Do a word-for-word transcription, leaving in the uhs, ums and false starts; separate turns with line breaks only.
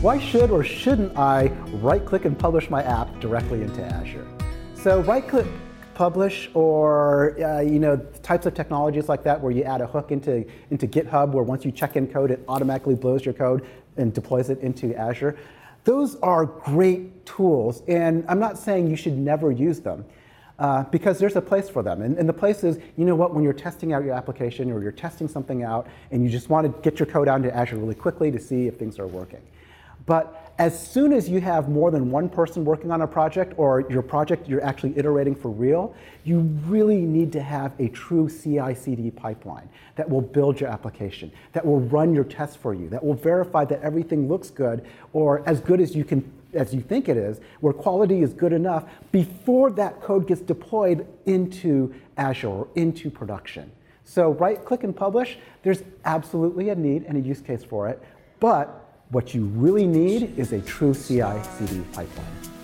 Why should or shouldn't I right-click and publish my app directly into Azure? So right-click publish, or uh, you know, types of technologies like that where you add a hook into, into GitHub where once you check in code, it automatically blows your code and deploys it into Azure. Those are great tools, and I'm not saying you should never use them. Uh, because there's a place for them. And, and the place is, you know what, when you're testing out your application or you're testing something out and you just want to get your code out into Azure really quickly to see if things are working. But as soon as you have more than one person working on a project, or your project you're actually iterating for real, you really need to have a true C I C D pipeline that will build your application, that will run your tests for you, that will verify that everything looks good, or as good as you can as you think it is, where quality is good enough before that code gets deployed into Azure or into production. So right-click and publish, there's absolutely a need and a use case for it, but what you really need is a true C I C D pipeline.